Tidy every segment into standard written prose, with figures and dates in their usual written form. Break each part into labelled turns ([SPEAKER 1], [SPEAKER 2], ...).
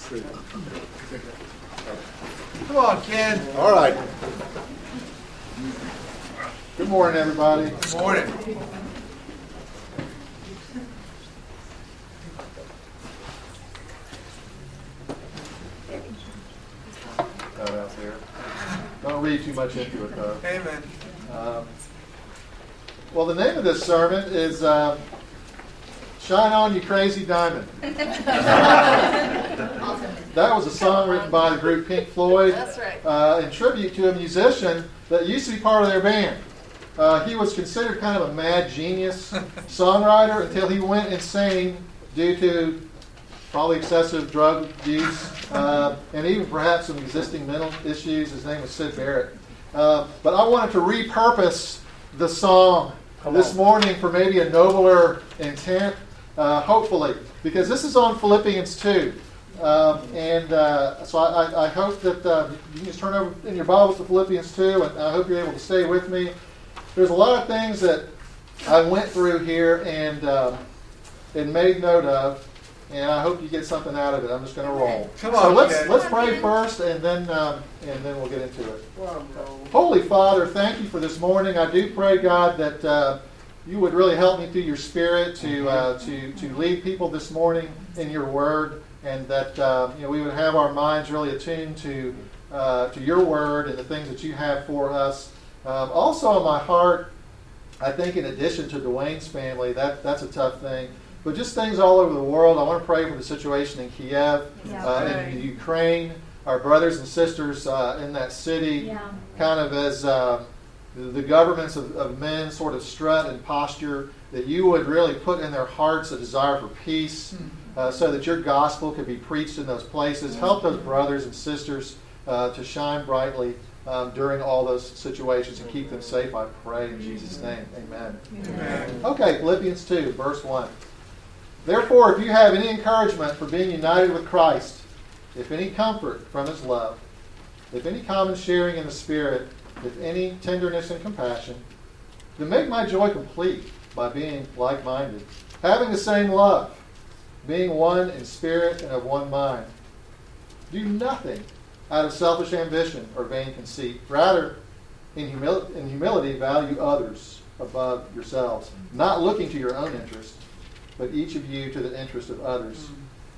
[SPEAKER 1] Come on, Ken.
[SPEAKER 2] All right. Good morning, everybody.
[SPEAKER 1] Good morning.
[SPEAKER 2] Out there. Don't read too much into it, though.
[SPEAKER 1] Amen.
[SPEAKER 2] Well, the name of this sermon is Shine On, You Crazy Diamond. That was a song written by the group Pink Floyd.
[SPEAKER 3] That's right.
[SPEAKER 2] In tribute to a musician that used to be part of their band. He was considered kind of a mad genius songwriter until he went insane due to probably excessive drug use and even perhaps some existing mental issues. His name was Syd Barrett. But I wanted to repurpose the song this morning for maybe a nobler intent, hopefully, because this is on Philippians 2. So I hope that you can just turn over in your Bibles to Philippians 2, and I hope you're able to stay with me. There's a lot of things that I went through here and made note of, and I hope you get something out of it. I'm just going to roll.
[SPEAKER 1] Come on,
[SPEAKER 2] let's pray first, and then we'll get into it. Holy Father, thank you for this morning. I do pray, God, that you would really help me through your Spirit to lead people this morning in your Word, and that we would have our minds really attuned to your Word and the things that you have for us. Also on my heart, I think in addition to Dwayne's family, that's a tough thing. But just things all over the world. I want to pray for the situation in Kiev, in Ukraine, our brothers and sisters in that city, kind of as the governments of men sort of strut and posture, that you would really put in their hearts a desire for peace so that your gospel could be preached in those places. Help those brothers and sisters to shine brightly during all those situations and keep them safe, I pray in Jesus' name. Amen.
[SPEAKER 1] Amen.
[SPEAKER 2] Okay, Philippians 2, verse 1. Therefore, if you have any encouragement for being united with Christ, if any comfort from his love, if any common sharing in the Spirit, if any tenderness and compassion, then make my joy complete by being like-minded, having the same love, being one in spirit and of one mind. Do nothing out of selfish ambition or vain conceit. Rather, in humility, value others above yourselves, not looking to your own interest, but each of you to the interest of others.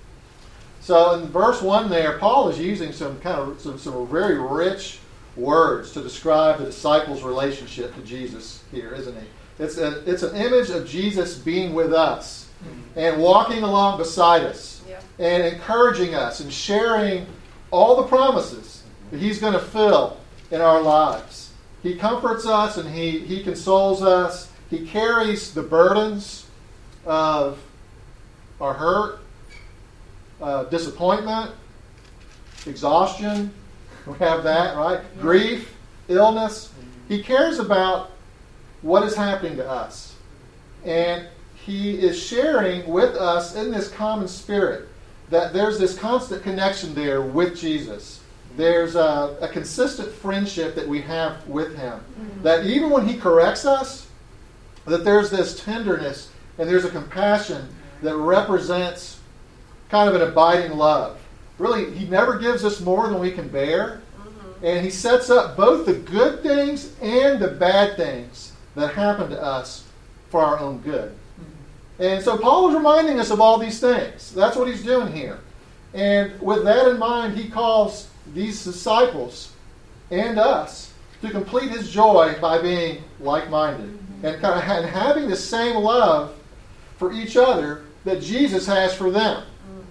[SPEAKER 2] So in verse 1 there, Paul is using some very rich words to describe the disciples' relationship to Jesus here, isn't he? It's an image of Jesus being with us and walking along beside us and encouraging us and sharing all the promises that he's going to fill in our lives. He comforts us and he consoles us. He carries the burdens of our hurt, disappointment, exhaustion. We have that, right? Grief, illness. He cares about what is happening to us. And he is sharing with us in this common spirit that there's this constant connection there with Jesus. There's a consistent friendship that we have with him. That even when he corrects us, that there's this tenderness and there's a compassion that represents kind of an abiding love. Really, he never gives us more than we can bear. And he sets up both the good things and the bad things that happen to us for our own good. And so Paul is reminding us of all these things. That's what he's doing here. And with that in mind, he calls these disciples and us to complete his joy by being like-minded and having the same love for each other that Jesus has for them.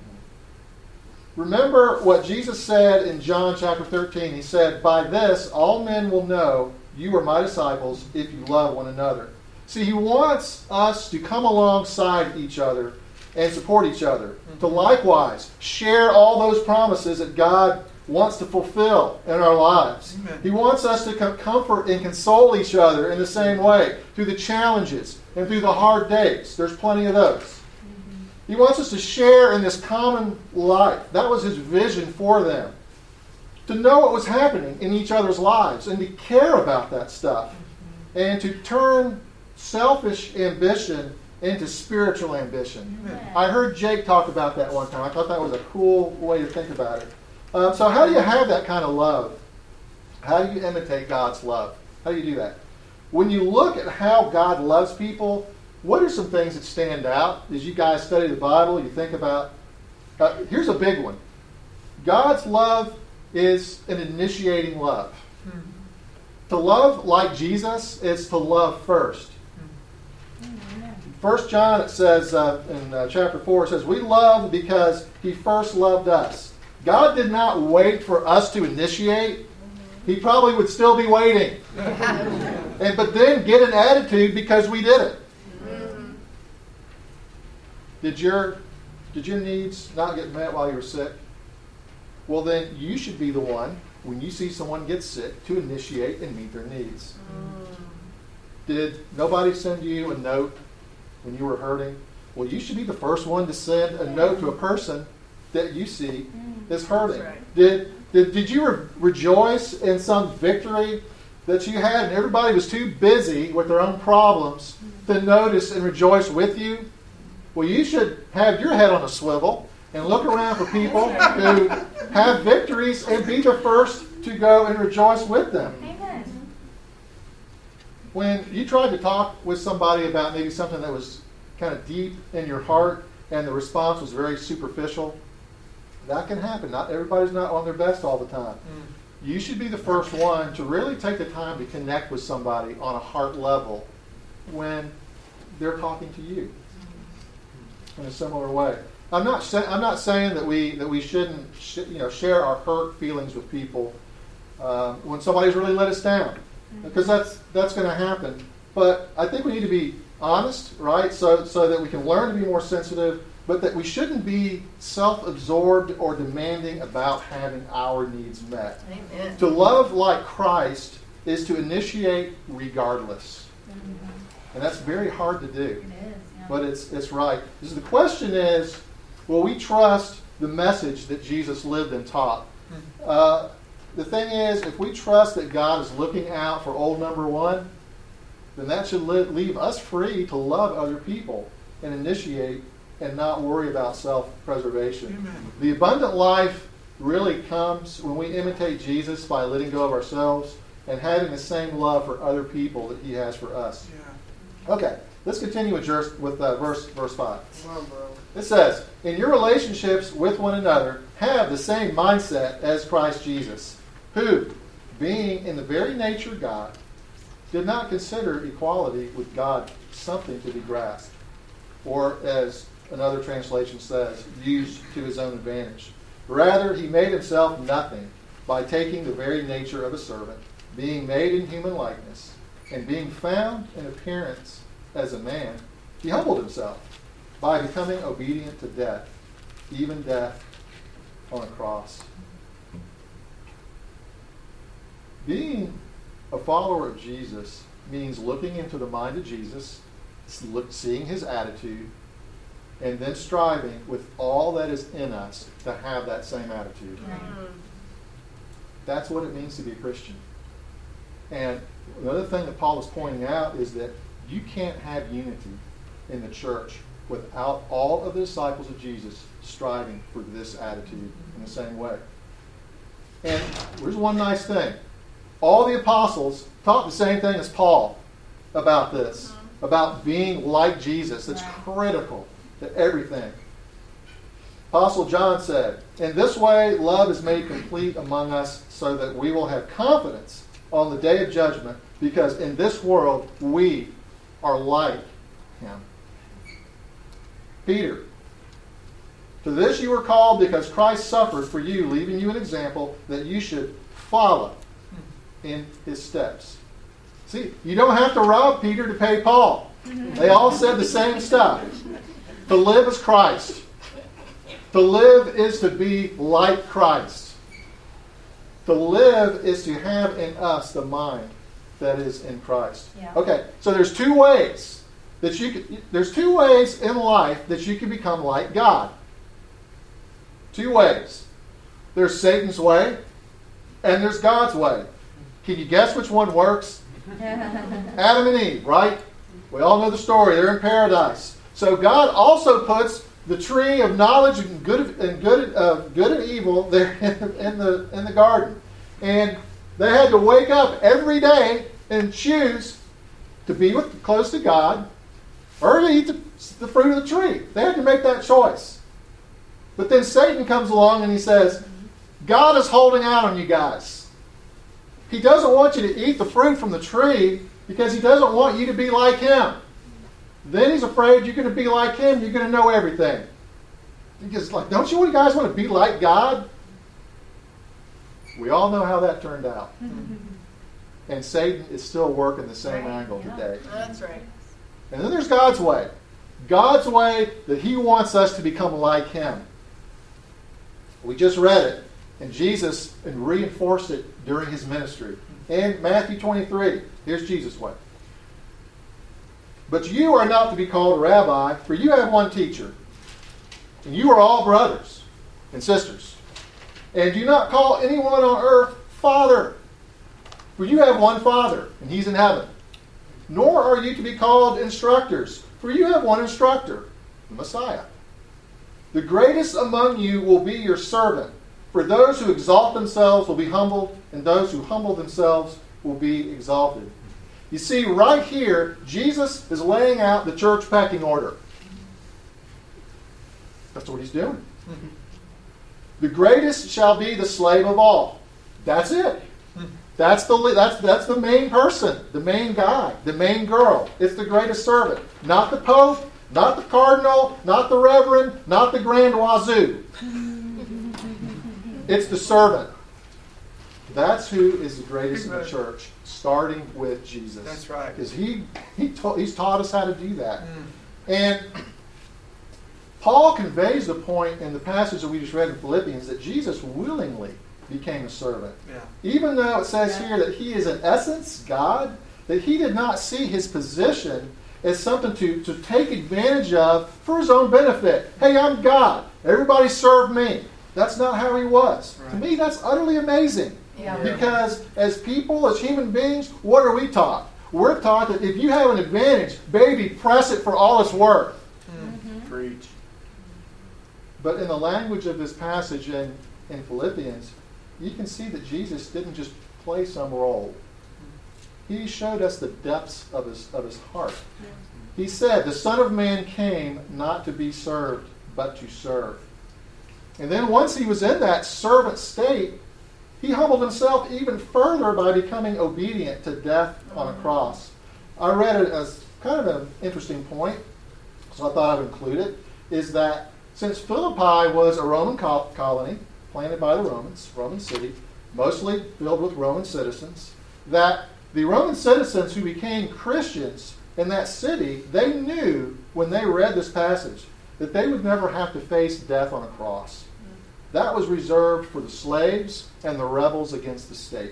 [SPEAKER 2] Remember what Jesus said in John chapter 13. He said, "By this all men will know you are my disciples if you love one another." See, he wants us to come alongside each other and support each other, to likewise share all those promises that God wants to fulfill in our lives.
[SPEAKER 1] Amen.
[SPEAKER 2] He wants us to comfort and console each other in the same way, through the challenges and through the hard days. There's plenty of those. He wants us to share in this common life. That was his vision for them. To know what was happening in each other's lives and to care about that stuff. And to turn selfish ambition into spiritual ambition.
[SPEAKER 1] Amen.
[SPEAKER 2] I heard Jake talk about that one time. I thought that was a cool way to think about it. So how do you have that kind of love? How do you imitate God's love? How do you do that? When you look at how God loves people, what are some things that stand out? As you guys study the Bible, you think about, here's a big one. God's love is an initiating love. To love like Jesus is to love first. 1 John, it says in chapter 4, it says, we love because he first loved us. God did not wait for us to initiate. He probably would still be waiting. But then get an attitude because we did it. Did your needs not get met while you were sick? Well, then you should be the one, when you see someone get sick, to initiate and meet their needs. Did nobody send you a note when you were hurting? Well, you should be the first one to send a note to a person that you see is hurting. Right. Did you rejoice in some victory that you had and everybody was too busy with their own problems to notice and rejoice with you? Well, you should have your head on a swivel and look around for people who have victories and be the first to go and rejoice with them.
[SPEAKER 3] Amen.
[SPEAKER 2] When you tried to talk with somebody about maybe something that was kind of deep in your heart and the response was very superficial, that can happen. Not everybody's not on their best all the time. You should be the first one to really take the time to connect with somebody on a heart level when they're talking to you in a similar way. I'm not saying that we shouldn't share our hurt feelings with people when somebody's really let us down, because that's going to happen. But I think we need to be honest, right? So that we can learn to be more sensitive, but that we shouldn't be self-absorbed or demanding about having our needs met.
[SPEAKER 3] Amen.
[SPEAKER 2] To love like Christ is to initiate regardless. And that's very hard to do.
[SPEAKER 3] It is, yeah.
[SPEAKER 2] But it's right. So the question is, will we trust the message that Jesus lived and taught? The thing is, if we trust that God is looking out for old number one, then that should leave us free to love other people and initiate and not worry about self-preservation.
[SPEAKER 1] Amen.
[SPEAKER 2] The abundant life really comes when we imitate Jesus by letting go of ourselves and having the same love for other people that he has for us.
[SPEAKER 1] Yeah.
[SPEAKER 2] Okay, let's continue with verse 5.
[SPEAKER 1] Come on, bro.
[SPEAKER 2] It says, in your relationships with one another, have the same mindset as Christ Jesus, who, being in the very nature God, did not consider equality with God something to be grasped, or as another translation says, used to his own advantage. Rather, he made himself nothing by taking the very nature of a servant, being made in human likeness, and being found in appearance as a man, he humbled himself by becoming obedient to death, even death on a cross. Being a follower of Jesus means looking into the mind of Jesus, seeing his attitude, and then striving with all that is in us to have that same attitude. That's what it means to be a Christian. And another thing that Paul is pointing out is that you can't have unity in the church without all of the disciples of Jesus striving for this attitude in the same way. And there's one nice thing. All the apostles taught the same thing as Paul about this, about being like Jesus. It's critical to everything. Apostle John said, in this way love is made complete among us so that we will have confidence on the day of judgment, because in this world we are like him. Peter, to this you were called because Christ suffered for you, leaving you an example that you should follow in his steps. See, you don't have to rob Peter to pay Paul. They all said the same stuff. To live is Christ. To live is to be like Christ. To live is to have in us the mind that is in Christ.
[SPEAKER 3] Yeah.
[SPEAKER 2] Okay, so there's two ways in life that you can become like God. Two ways. There's Satan's way and there's God's way. Can you guess which one works? Adam and Eve, right? We all know the story. They're in paradise. So God also puts the tree of knowledge and good and evil there in the garden. And they had to wake up every day and choose to be close to God or to eat the fruit of the tree. They had to make that choice. But then Satan comes along and he says, God is holding out on you guys. He doesn't want you to eat the fruit from the tree because he doesn't want you to be like him. Then he's afraid you're going to be like him. You're going to know everything. Because, don't you guys want to be like God? We all know how that turned out. And Satan is still working the same angle today.
[SPEAKER 1] That's right.
[SPEAKER 2] And then there's God's way. God's way that he wants us to become like him. We just read it. And Jesus reinforced it during his ministry. In Matthew 23, here's Jesus' way. But you are not to be called a rabbi, for you have one teacher. And you are all brothers and sisters. And do not call anyone on earth Father, for you have one Father, and he's in heaven. Nor are you to be called instructors, for you have one instructor, the Messiah. The greatest among you will be your servant. For those who exalt themselves will be humbled, and those who humble themselves will be exalted. You see, right here, Jesus is laying out the church pecking order. That's what he's doing. The greatest shall be the slave of all. That's it. That's the main person, the main guy, the main girl. It's the greatest servant. Not the Pope, not the Cardinal, not the Reverend, not the Grand Wazoo. It's the servant. That's who is the greatest in the church, starting with Jesus.
[SPEAKER 1] That's right.
[SPEAKER 2] Because he's taught us how to do that. And Paul conveys the point in the passage that we just read in Philippians that Jesus willingly became a servant.
[SPEAKER 1] Yeah.
[SPEAKER 2] Even though it says here that he is in essence God, that he did not see his position as something to take advantage of for his own benefit. Hey, I'm God. Everybody serve me. That's not how he was. Right. To me, that's utterly amazing. Yeah. Because as people, as human beings, what are we taught? We're taught that if you have an advantage, baby, press it for all it's worth.
[SPEAKER 1] Mm-hmm. Preach.
[SPEAKER 2] But in the language of this passage in Philippians, you can see that Jesus didn't just play some role. He showed us the depths of his heart. He said, the Son of Man came not to be served, but to serve. And then once he was in that servant state, he humbled himself even further by becoming obedient to death on a cross. I read it as kind of an interesting point, so I thought I'd include it, is that since Philippi was a Roman colony, planted by the Romans, Roman city, mostly filled with Roman citizens, that the Roman citizens who became Christians in that city, they knew when they read this passage that they would never have to face death on a cross. That was reserved for the slaves and the rebels against the state.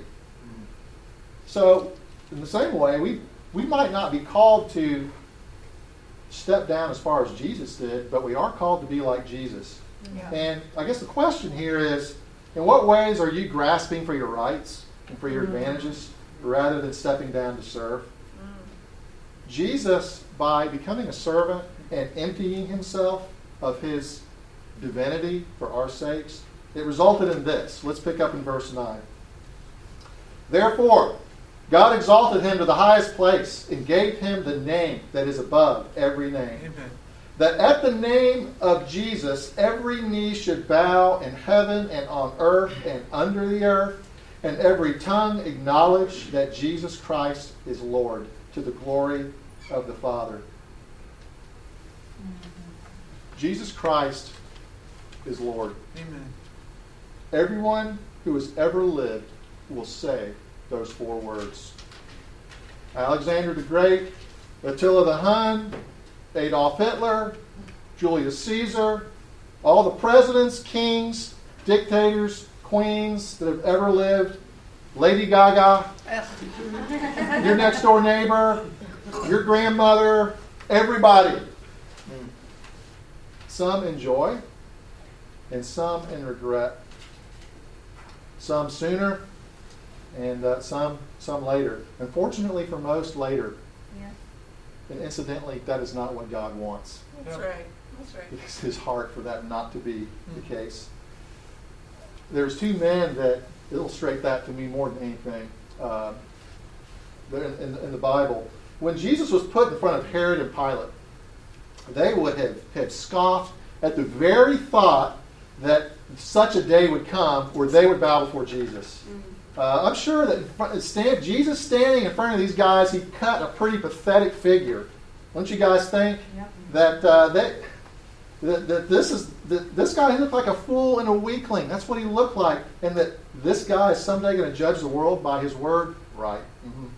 [SPEAKER 2] So, in the same way, we might not be called to step down as far as Jesus did, but we are called to be like Jesus. Yeah. And I guess the question here is, in what ways are you grasping for your rights and for your advantages rather than stepping down to serve? Jesus, by becoming a servant and emptying himself of his divinity for our sakes, it resulted in this. Let's pick up in verse 9. Therefore, God exalted him to the highest place and gave him the name that is above every name. Amen. That at the name of Jesus every knee should bow in heaven and on earth and under the earth, and every tongue acknowledge that Jesus Christ is Lord, to the glory of the Father. Jesus Christ is Lord.
[SPEAKER 1] Amen.
[SPEAKER 2] Everyone who has ever lived will say those four words. Alexander the Great, Attila the Hun, Adolf Hitler, Julius Caesar, all the presidents, kings, dictators, queens that have ever lived, Lady Gaga, your next door neighbor, your grandmother, everybody. Some in joy and some in regret. Some sooner and some later. Unfortunately for most, later. Yeah. And incidentally, that is not what God wants.
[SPEAKER 3] That's right. That's right.
[SPEAKER 2] It's his heart for that not to be the case. There's two men that illustrate that to me more than anything in the Bible. When Jesus was put in front of Herod and Pilate, they would have scoffed at the very thought that such a day would come where they would bow before Jesus. I'm sure that Jesus standing in front of these guys, he cut a pretty pathetic figure. Don't you guys think? Yep. That this guy, he looked like a fool and a weakling. That's what he looked like. And that this guy is someday going to judge the world by his word? Right. Mm-hmm.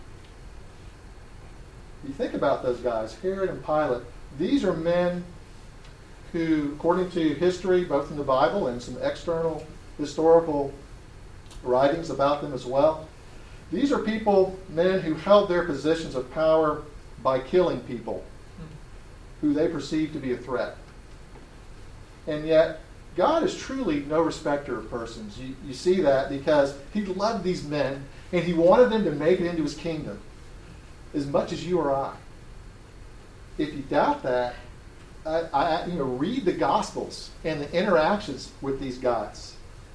[SPEAKER 2] You think about those guys, Herod and Pilate. These are men who, according to history, both in the Bible and some external historical writings about them as well, these are men who held their positions of power by killing people who they perceived to be a threat. And yet, God is truly no respecter of persons. You see that because he loved these men and he wanted them to make it into his kingdom as much as you or I. If you doubt that, read the Gospels and the interactions with these guys.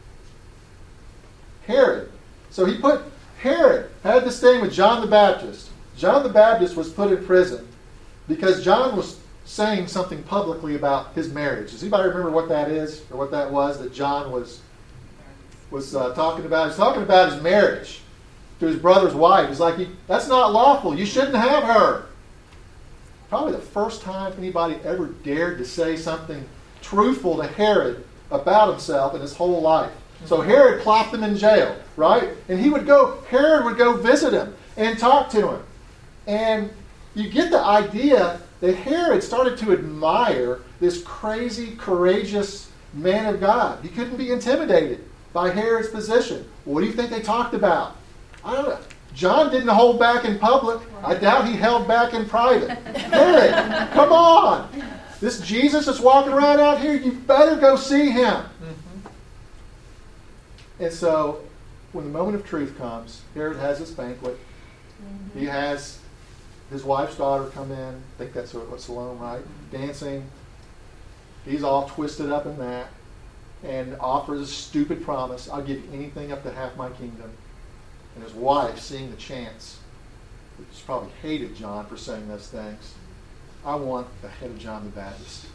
[SPEAKER 2] Herod. So Herod had this thing with John the Baptist. John the Baptist was put in prison because John was saying something publicly about his marriage. Does anybody remember what that is or what that was that John was talking about? He's talking about his marriage to his brother's wife. He's like, that's not lawful. You shouldn't have her. Probably the first time anybody ever dared to say something truthful to Herod about himself in his whole life. So Herod plopped him in jail, right? And Herod would go visit him and talk to him. And you get the idea that Herod started to admire this crazy, courageous man of God. He couldn't be intimidated by Herod's position. What do you think they talked about? I don't know. John didn't hold back in public. I doubt he held back in private. Herod, come on. This Jesus is walking around out here. You better go see him. Mm-hmm. And so, when the moment of truth comes, Herod has this banquet. Mm-hmm. He has his wife's daughter come in. I think that's what Salome, right? Dancing. He's all twisted up in that. And offers a stupid promise. I'll give you anything up to half my kingdom. And his wife, seeing the chance, which probably hated John for saying those things. I want the head of John the Baptist.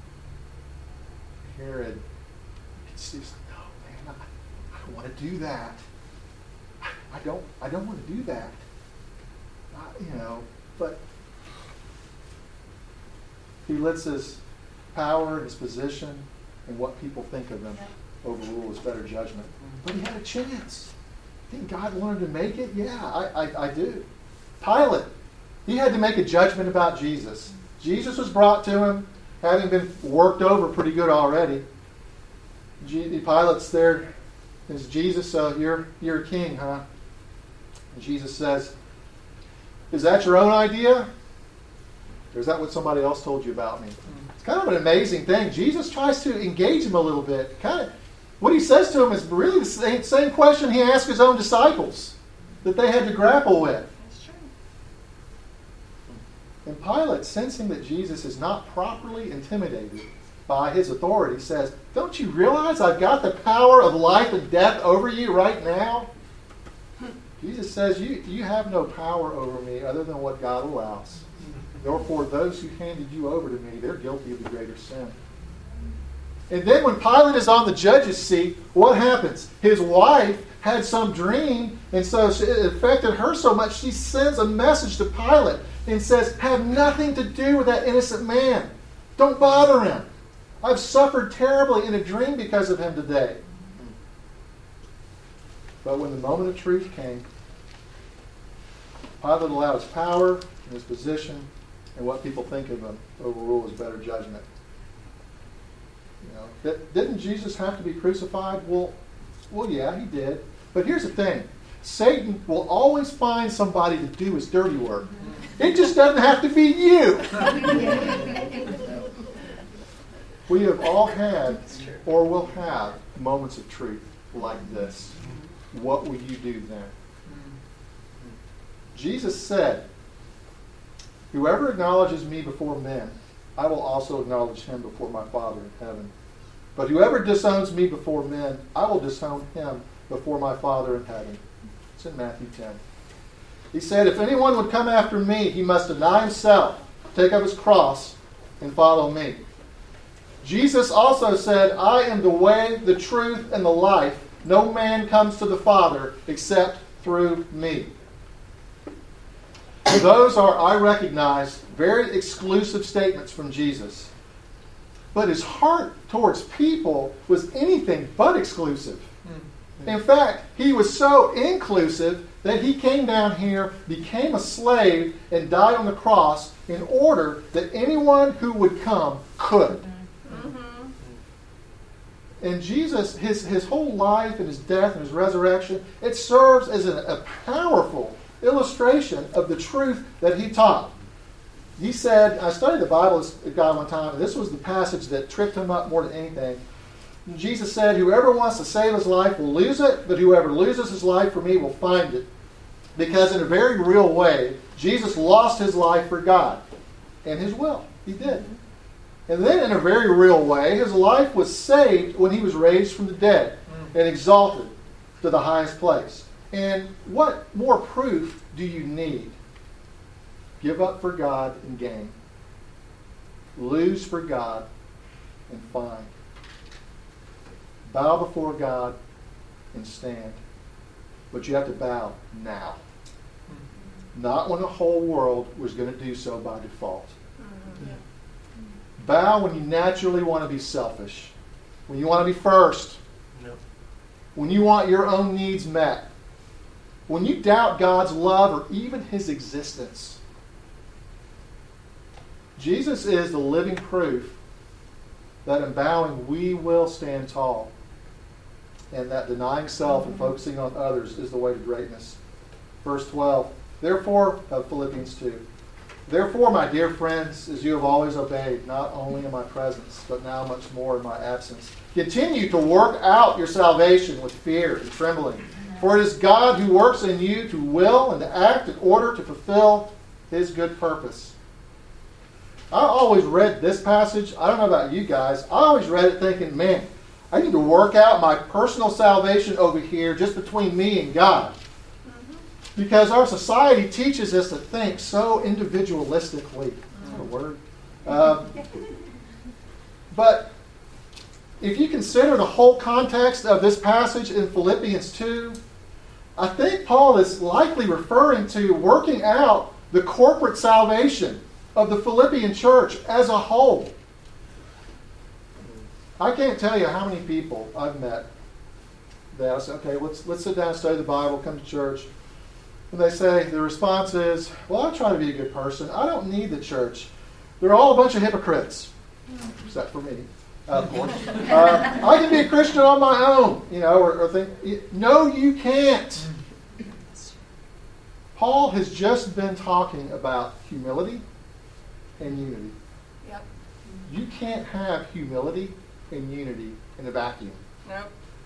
[SPEAKER 2] Herod sees, no, man, I don't want to do that. I don't want to do that. But he lets his power and his position and what people think of him overrule his better judgment. But he had a chance. Think God wanted to make it? Yeah, I do. Pilate, he had to make a judgment about Jesus. Jesus was brought to him, having been worked over pretty good already. Pilate's there. Is Jesus, you're a king, huh? And Jesus says, is that your own idea? Or is that what somebody else told you about me? It's kind of an amazing thing. Jesus tries to engage him a little bit. What he says to him is really the same question he asked his own disciples that they had to grapple with.
[SPEAKER 3] That's true.
[SPEAKER 2] And Pilate, sensing that Jesus is not properly intimidated by his authority, says, don't you realize I've got the power of life and death over you right now? Jesus says, you have no power over me other than what God allows. Therefore, those who handed you over to me, they're guilty of the greater sin. And then when Pilate is on the judge's seat, what happens? His wife had some dream, and so it affected her so much, she sends a message to Pilate and says, have nothing to do with that innocent man. Don't bother him. I've suffered terribly in a dream because of him today. But when the moment of truth came, Pilate allowed his power and his position and what people think of him overrule his better judgment. Didn't Jesus have to be crucified? Well, yeah, he did. But here's the thing. Satan will always find somebody to do his dirty work. It just doesn't have to be you. We have all had or will have moments of truth like this. What will you do then? Jesus said Whoever acknowledges me before men, I will also acknowledge him before my Father in heaven. But whoever disowns me before men, I will disown him before my Father in heaven. It's in Matthew 10. He said, if anyone would come after me, he must deny himself, take up his cross, and follow me. Jesus also said, I am the way, the truth, and the life. No man comes to the Father except through me. Those are, I recognize, very exclusive statements from Jesus. But his heart towards people was anything but exclusive. In fact, he was so inclusive that he came down here, became a slave, and died on the cross in order that anyone who would come could. And Jesus, his whole life and his death and his resurrection, it serves as a powerful illustration of the truth that he taught. He said, I studied the Bible with a guy one time, and this was the passage that tripped him up more than anything. And Jesus said, whoever wants to save his life will lose it, but whoever loses his life for me will find it. Because in a very real way, Jesus lost his life for God and his will. He did. And then in a very real way, his life was saved when he was raised from the dead and exalted to the highest place. And what more proof do you need? Give up for God and gain. Lose for God and find. Bow before God and stand. But you have to bow now. Not when the whole world was going to do so by default. Bow when you naturally want to be selfish. When you want to be first. No. When you want your own needs met. When you doubt God's love or even his existence. Jesus is the living proof that in bowing we will stand tall. And that denying self and focusing on others is the way to greatness. Verse 12. Therefore, Philippians 2. Therefore, my dear friends, as you have always obeyed, not only in my presence, but now much more in my absence, continue to work out your salvation with fear and trembling. For it is God who works in you to will and to act in order to fulfill his good purpose. I always read this passage. I don't know about you guys. I always read it thinking, man, I need to work out my personal salvation over here just between me and God. Because our society teaches us to think so individualistically. Is that a word? But if you consider the whole context of this passage in Philippians 2, I think Paul is likely referring to working out the corporate salvation of the Philippian church as a whole. I can't tell you how many people I've met that I say, okay, let's sit down and study the Bible, come to church. And they say, the response is, well, I try to be a good person. I don't need the church. They're all a bunch of hypocrites. Except for me, of course. I can be a Christian on my own, or think, no, you can't. Paul has just been talking about humility and unity. Yep. You can't have humility and unity in a vacuum. Nope.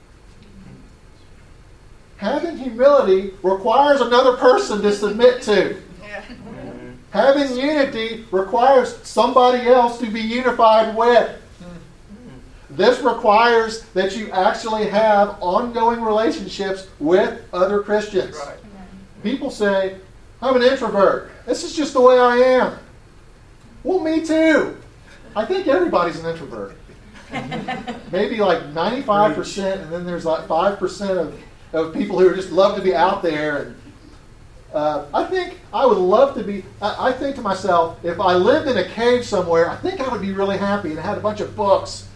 [SPEAKER 2] Having humility requires another person to submit to. Yeah. Having unity requires somebody else to be unified with. This requires that you actually have ongoing relationships with other Christians. Right. People say, I'm an introvert. This is just the way I am. Well, me too. I think everybody's an introvert. Maybe like 95%, and then there's like 5% of people who just love to be out there. And I think I would love to be, I think to myself, if I lived in a cave somewhere, I think I would be really happy and had a bunch of books.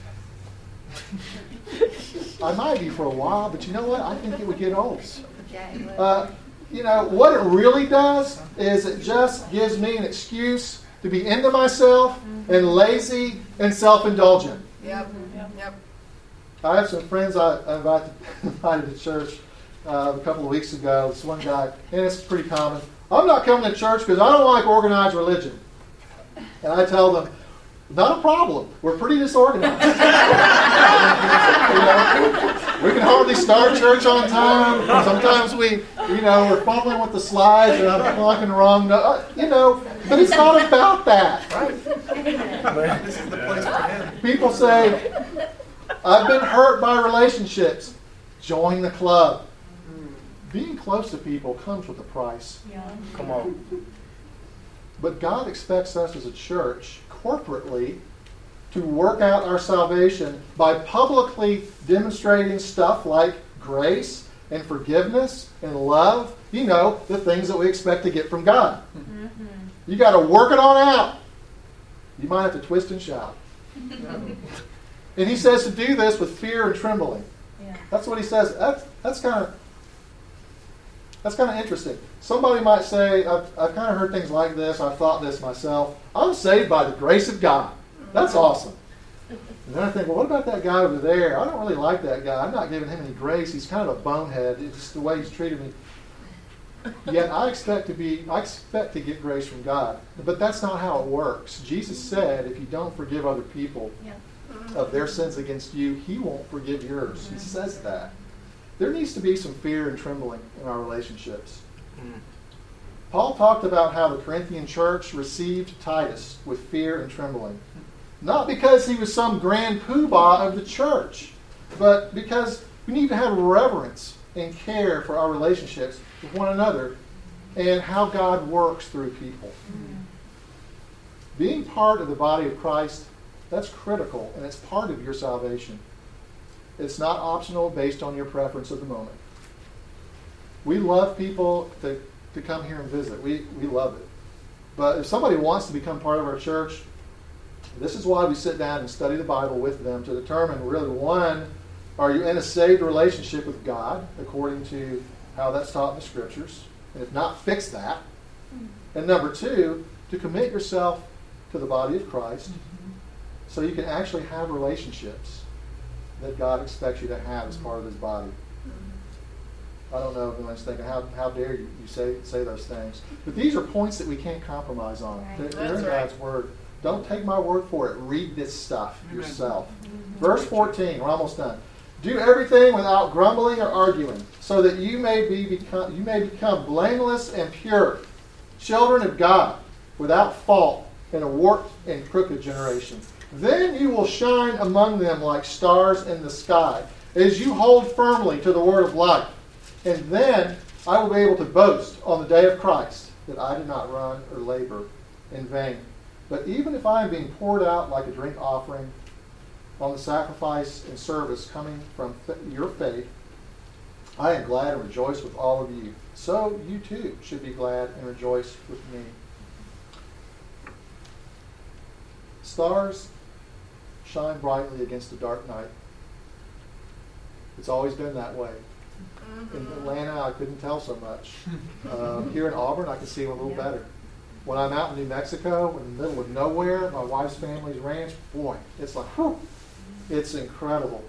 [SPEAKER 2] I might be for a while, but you know what? I think it would get old. What it really does is it just gives me an excuse to be into myself and lazy and self-indulgent. Yep. I have some friends I invited to church a couple of weeks ago. This one guy, and it's pretty common. I'm not coming to church because I don't like organized religion. And I tell them, not a problem. We're pretty disorganized. We can hardly start church on time. Sometimes we're fumbling with the slides and I'm clocking wrong. But it's not about that.
[SPEAKER 1] Right. This is the place for him.
[SPEAKER 2] People say, I've been hurt by relationships. Join the club. Being close to people comes with a price.
[SPEAKER 3] Yeah.
[SPEAKER 4] Come on.
[SPEAKER 2] But God expects us as a church, corporately, to work out our salvation by publicly demonstrating stuff like grace and forgiveness and love. The things that we expect to get from God.
[SPEAKER 3] Mm-hmm.
[SPEAKER 2] You got to work it on out. You might have to twist and shout. And he says to do this with fear and trembling.
[SPEAKER 3] Yeah.
[SPEAKER 2] That's what he says. That's kind of interesting. Somebody might say, I've kind of heard things like this. I've thought this myself. I'm saved by the grace of God. That's awesome. And then I think, well, what about that guy over there? I don't really like that guy. I'm not giving him any grace. He's kind of a bonehead. It's just the way he's treated me. Yet I expect to get grace from God. But that's not how it works. Jesus said, if you don't forgive other people of their sins against you, he won't forgive yours. He says that. There needs to be some fear and trembling in our relationships. Paul talked about how the Corinthian church received Titus with fear and trembling. Not because he was some grand poobah of the church, but because we need to have reverence and care for our relationships with one another and how God works through people. Being part of the body of Christ, that's critical, and it's part of your salvation. It's not optional based on your preference of the moment. We love people to come here and visit. We love it. But if somebody wants to become part of our church, this is why we sit down and study the Bible with them to determine, really, one, are you in a saved relationship with God according to how that's taught in the Scriptures? And if not, fix that. And number two, to commit yourself to the body of Christ so you can actually have relationships that God expects you to have as part of his body. I don't know if anyone's thinking, how dare you say those things. But these are points that we can't compromise on.
[SPEAKER 3] Right.
[SPEAKER 2] They're in God's Word. Don't take my word for it. Read this stuff yourself. Verse 14, we're almost done. Do everything without grumbling or arguing, so that you may become blameless and pure, children of God, without fault in a warped and crooked generation. Then you will shine among them like stars in the sky, as you hold firmly to the word of life. And then I will be able to boast on the day of Christ that I did not run or labor in vain. But even if I am being poured out like a drink offering on the sacrifice and service coming from your faith, I am glad and rejoice with all of you. So you too should be glad and rejoice with me. Stars shine brightly against a dark night. It's always been that way. In Atlanta, I couldn't tell so much. Here in Auburn, I can see them a little better. When I'm out in New Mexico, in the middle of nowhere, my wife's family's ranch, boy, it's like, whew, it's incredible.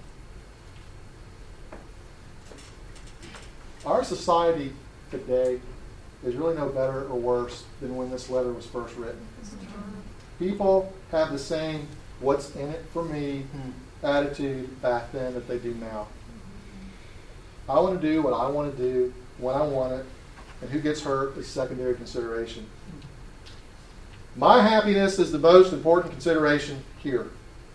[SPEAKER 2] Our society today is really no better or worse than when this letter was first written. People have the same what's in it for me attitude back then that they do now. I want to do what I want to do, when I want it, and who gets hurt is secondary consideration. My happiness is the most important consideration here.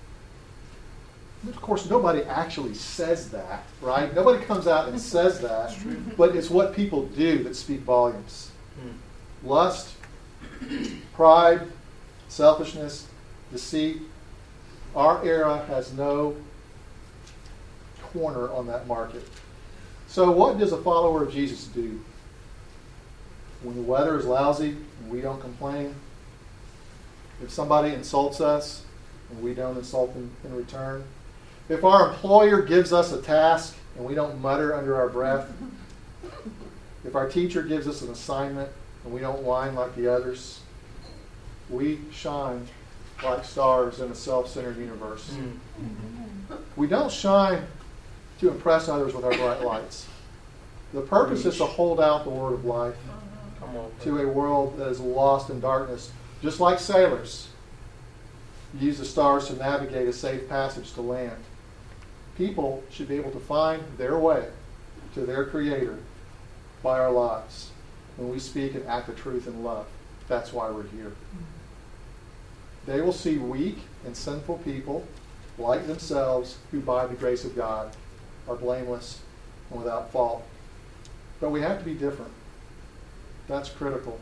[SPEAKER 2] Of course, nobody actually says that, right? Nobody comes out and says that, but it's what people do that speak volumes. Lust, pride, selfishness, deceit. Our era has no corner on that market. So what does a follower of Jesus do? When the weather is lousy and we don't complain, if somebody insults us and we don't insult them in return, if our employer gives us a task and we don't mutter under our breath, if our teacher gives us an assignment and we don't whine like the others, we shine like stars in a self-centered universe. We don't shine to impress others with our bright lights. The purpose is to hold out the word of life to a world that is lost in darkness. Just like sailors use the stars to navigate a safe passage to land. People should be able to find their way to their Creator by our lives when we speak and act the truth in love. That's why we're here. They will see weak and sinful people like themselves who by the grace of God are blameless and without fault. But we have to be different. That's critical.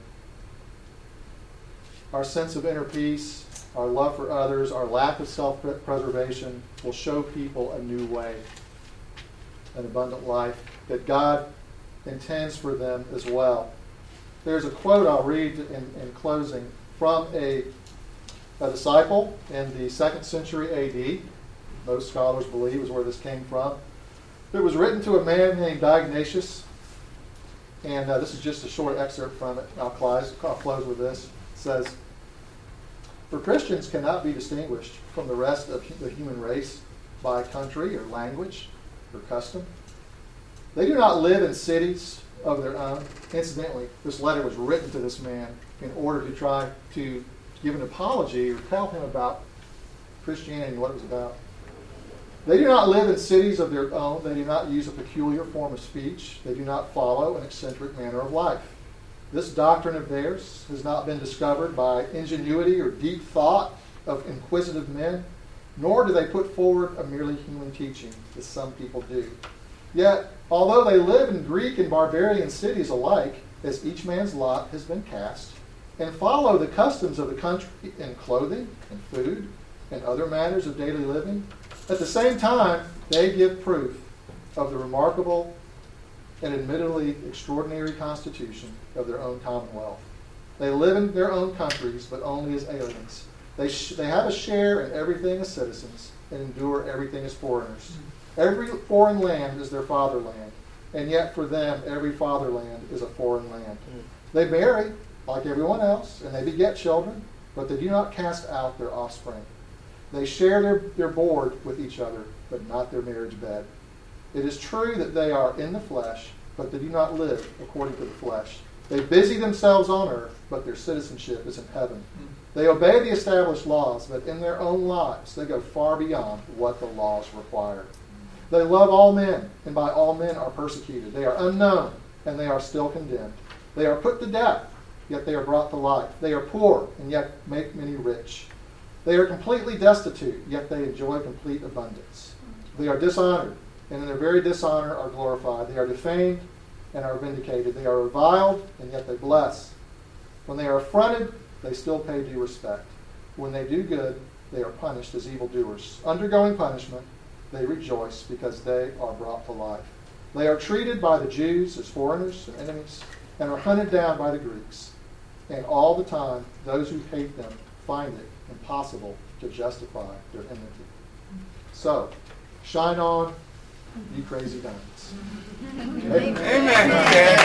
[SPEAKER 2] Our sense of inner peace, our love for others, our lack of self-preservation will show people a new way, an abundant life that God intends for them as well. There's a quote I'll read in closing from a disciple in the 2nd century A.D. Most scholars believe is where this came from. It was written to a man named Dionysius, and this is just a short excerpt from it. I'll close with this. It says, "For Christians cannot be distinguished from the rest of the human race by country or language or custom. They do not live in cities of their own." Incidentally, this letter was written to this man in order to try to give an apology or tell him about Christianity and what it was about. "They do not live in cities of their own. They do not use a peculiar form of speech. They do not follow an eccentric manner of life. This doctrine of theirs has not been discovered by ingenuity or deep thought of inquisitive men, nor do they put forward a merely human teaching, as some people do. Yet, although they live in Greek and barbarian cities alike, as each man's lot has been cast, and follow the customs of the country in clothing and food and other matters of daily living, at the same time they give proof of the remarkable and admittedly extraordinary constitution of their own commonwealth. They live in their own countries, but only as aliens. They have a share in everything as citizens and endure everything as foreigners. Every foreign land is their fatherland, and yet for them every fatherland is a foreign land. They marry like everyone else, and they beget children, but they do not cast out their offspring. They share their board with each other, but not their marriage bed. It is true that they are in the flesh, but they do not live according to the flesh. They busy themselves on earth, but their citizenship is in heaven. They obey the established laws, but in their own lives they go far beyond what the laws require. They love all men, and by all men are persecuted. They are unknown, and they are still condemned. They are put to death, yet they are brought to life. They are poor, and yet make many rich. They are completely destitute, yet they enjoy complete abundance. They are dishonored, and in their very dishonor are glorified. They are defamed and are vindicated. They are reviled, and yet they bless. When they are affronted, they still pay due respect. When they do good, they are punished as evildoers. Undergoing punishment, they rejoice because they are brought to life. They are treated by the Jews as foreigners and enemies, and are hunted down by the Greeks. And all the time, those who hate them find it impossible to justify their enmity. So, shine on, you crazy diamonds.